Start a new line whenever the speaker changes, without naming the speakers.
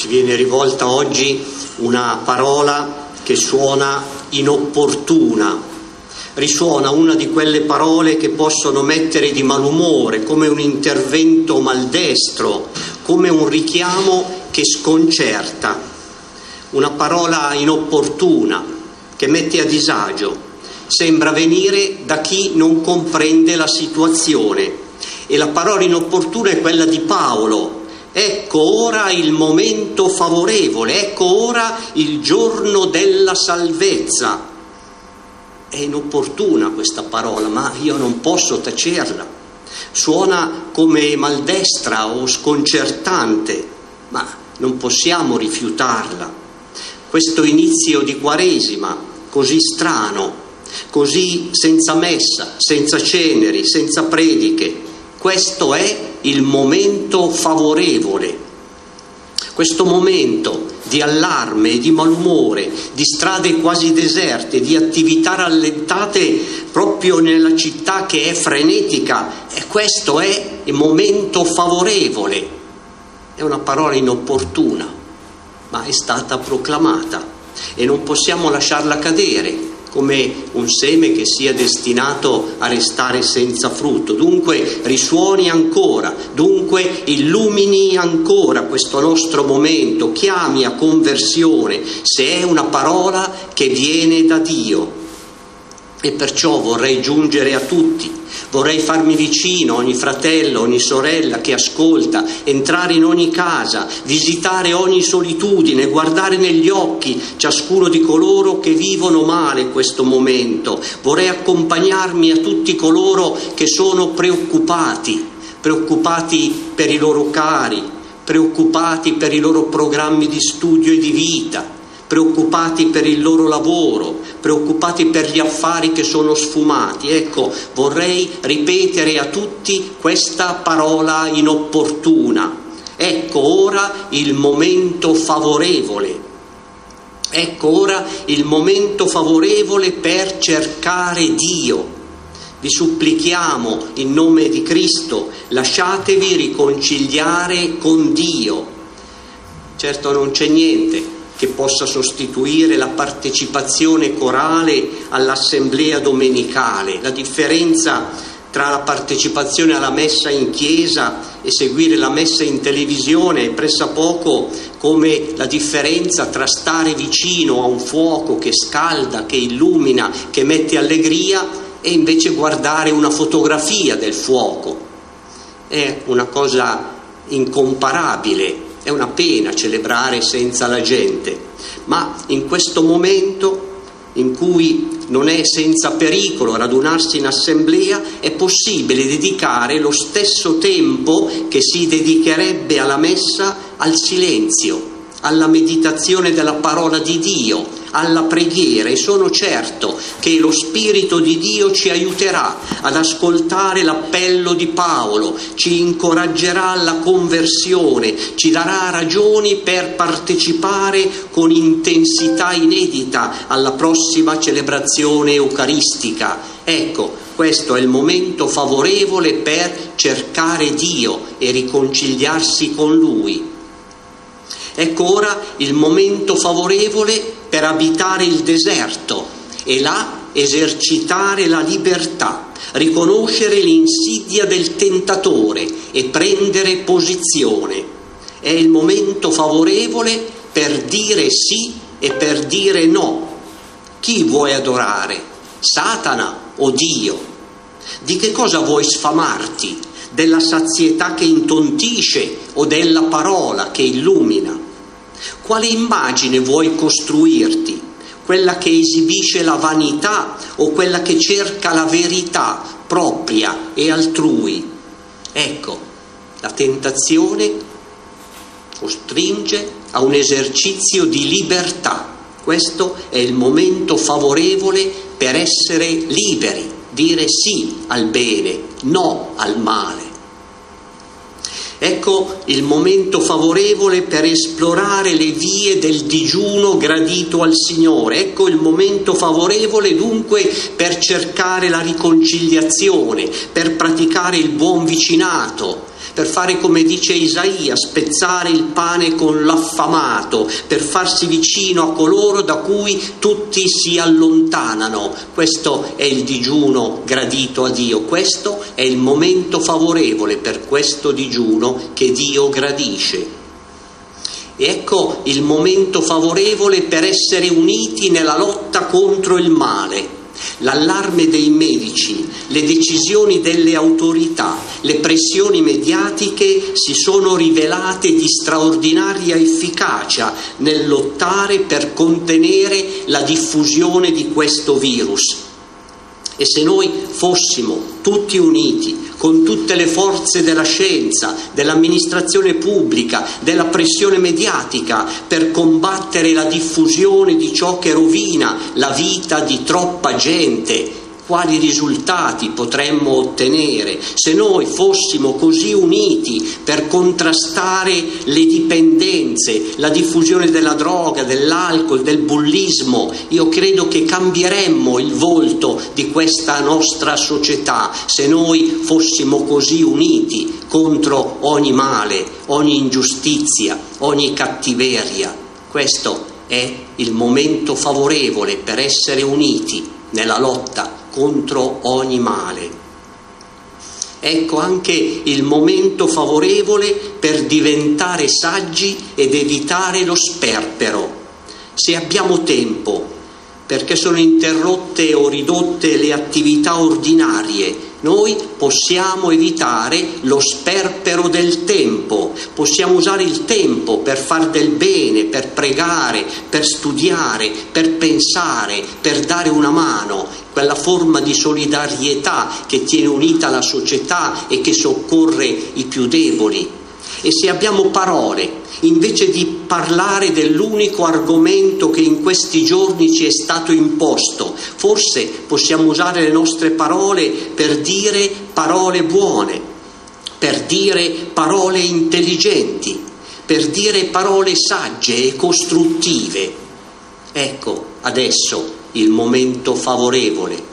ci viene rivolta oggi una parola che suona inopportuna, risuona una di quelle parole che possono mettere di malumore, come un intervento maldestro, come un richiamo che sconcerta, una parola inopportuna che mette a disagio, sembra venire da chi non comprende la situazione. E la parola inopportuna è quella di Paolo. Ecco ora il momento favorevole, ecco ora il giorno della salvezza. È inopportuna questa parola, ma io non posso tacerla. Suona come maldestra o sconcertante, ma non possiamo rifiutarla. Questo inizio di Quaresima, così strano, così senza messa, senza ceneri, senza prediche, questo è il momento favorevole, questo momento di allarme, di malumore, di strade quasi deserte, di attività rallentate proprio nella città che è frenetica, e questo è il momento favorevole. È una parola inopportuna, ma è stata proclamata e non possiamo lasciarla cadere come un seme che sia destinato a restare senza frutto. Dunque risuoni ancora, dunque illumini ancora questo nostro momento, chiami a conversione se è una parola che viene da Dio. E perciò vorrei giungere a tutti, vorrei farmi vicino a ogni fratello, ogni sorella che ascolta, entrare in ogni casa, visitare ogni solitudine, guardare negli occhi ciascuno di coloro che vivono male questo momento. Vorrei accompagnarmi a tutti coloro che sono preoccupati per i loro cari, preoccupati per i loro programmi di studio e di vita, preoccupati per il loro lavoro, preoccupati per gli affari che sono sfumati. Ecco, vorrei ripetere a tutti questa parola inopportuna. Ecco ora il momento favorevole. Ecco ora il momento favorevole per cercare Dio. Vi supplichiamo in nome di Cristo, lasciatevi riconciliare con Dio. Certo non c'è niente che possa sostituire la partecipazione corale all'assemblea domenicale. La differenza tra la partecipazione alla messa in chiesa e seguire la messa in televisione è pressappoco come la differenza tra stare vicino a un fuoco che scalda, che illumina, che mette allegria, e invece guardare una fotografia del fuoco. È una cosa incomparabile. È una pena celebrare senza la gente, ma in questo momento in cui non è senza pericolo radunarsi in assemblea, è possibile dedicare lo stesso tempo che si dedicherebbe alla messa al silenzio, alla meditazione della parola di Dio, alla preghiera, e sono certo che lo Spirito di Dio ci aiuterà ad ascoltare l'appello di Paolo, ci incoraggerà alla conversione, ci darà ragioni per partecipare con intensità inedita alla prossima celebrazione eucaristica. Ecco, questo è il momento favorevole per cercare Dio e riconciliarsi con Lui. Ecco ora il momento favorevole per abitare il deserto e là esercitare la libertà, riconoscere l'insidia del tentatore e prendere posizione. È il momento favorevole per dire sì e per dire no. Chi vuoi adorare? Satana o Dio? Di che cosa vuoi sfamarti? Della sazietà che intontisce o della parola che illumina? Quale immagine vuoi costruirti? Quella che esibisce la vanità o quella che cerca la verità propria e altrui? Ecco, la tentazione costringe a un esercizio di libertà. Questo è il momento favorevole per essere liberi, dire sì al bene, no al male. Ecco il momento favorevole per esplorare le vie del digiuno gradito al Signore. Ecco il momento favorevole dunque per cercare la riconciliazione, per praticare il buon vicinato, per fare come dice Isaia, spezzare il pane con l'affamato, per farsi vicino a coloro da cui tutti si allontanano. Questo è il digiuno gradito a Dio, questo è il momento favorevole per questo digiuno che Dio gradisce. E ecco il momento favorevole per essere uniti nella lotta contro il male. L'allarme dei medici, le decisioni delle autorità, le pressioni mediatiche si sono rivelate di straordinaria efficacia nel lottare per contenere la diffusione di questo virus. E se noi fossimo tutti uniti, con tutte le forze della scienza, dell'amministrazione pubblica, della pressione mediatica, per combattere la diffusione di ciò che rovina la vita di troppa gente, quali risultati potremmo ottenere se noi fossimo così uniti per contrastare le dipendenze, la diffusione della droga, dell'alcol, del bullismo? Io credo che cambieremmo il volto di questa nostra società se noi fossimo così uniti contro ogni male, ogni ingiustizia, ogni cattiveria. Questo è il momento favorevole per essere uniti nella lotta contro ogni male. Ecco anche il momento favorevole per diventare saggi ed evitare lo sperpero. Se abbiamo tempo, perché sono interrotte o ridotte le attività ordinarie, noi possiamo evitare lo sperpero del tempo, possiamo usare il tempo per far del bene, per pregare, per studiare, per pensare, per dare una mano, quella forma di solidarietà che tiene unita la società e che soccorre i più deboli. E se abbiamo parole, invece di parlare dell'unico argomento che in questi giorni ci è stato imposto, forse possiamo usare le nostre parole per dire parole buone, per dire parole intelligenti, per dire parole sagge e costruttive. Ecco adesso il momento favorevole